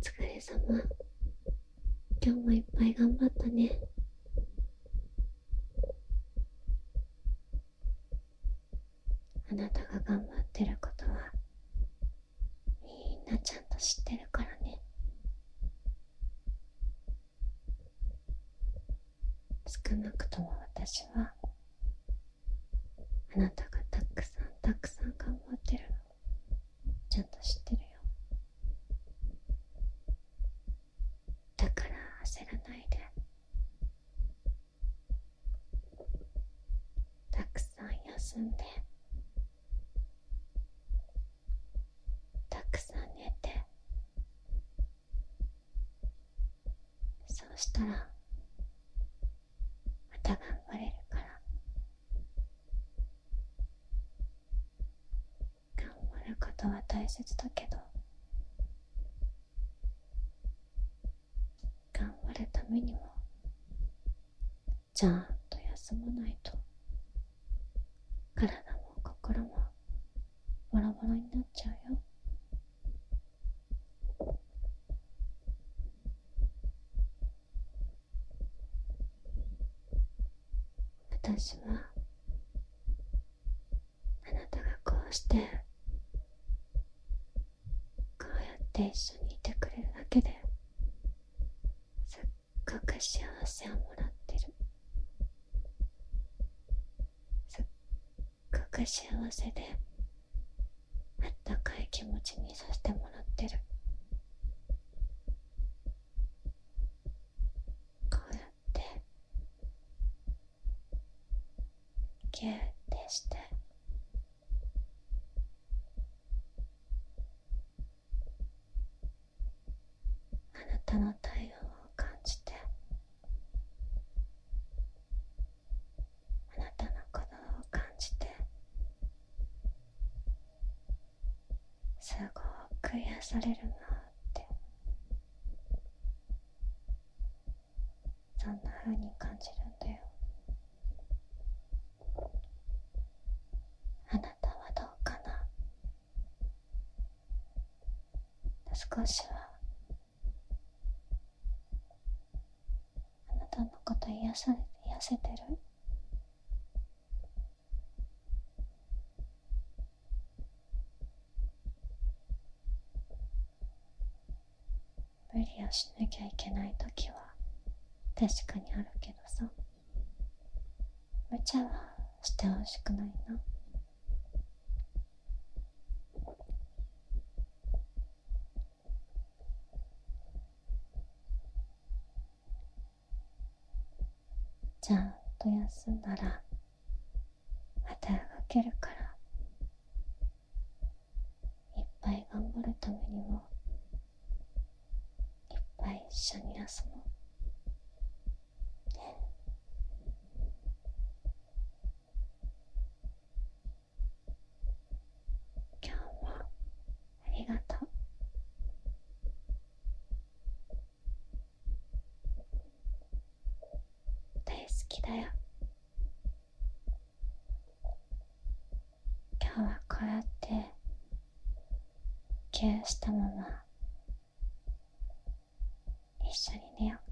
疲れ様。今日もいっぱい頑張ったね。あなたが頑張ってることはみんなちゃんと知ってるからね。少なくとも私はあなたがたくさんたくさん頑張ってるのちゃんと知ってるよ。だから焦らないで、たくさん休んで、たくさん寝て、そうしたらまた頑張れるから。頑張ることは大切だけど、頑張るためにもちゃんと休まないと体も心もボロボロになっちゃうよ。私はあなたがこうしてこうやって一緒にいてくれるだけですっごく幸せをもらってる。すっごく幸せであったかい気持ちにさせてもらってる。こうやってギューってしてあなたの体温を感じて、あなたの鼓動を感じて、すごく癒されるなって、そんな風に感じるんだよ。あなたはどうかな。少しはあなたのこと癒せてる？無理をしなきゃいけない時は確かにあるけどさ、無茶はしてほしくないな。ちゃんと休んだらまた動けるから、いっぱい頑張るためにもいっぱい一緒に休もう。今日もありがとう。大好きだよ。今日はこうやってギューしたまま一緒に寝ようか。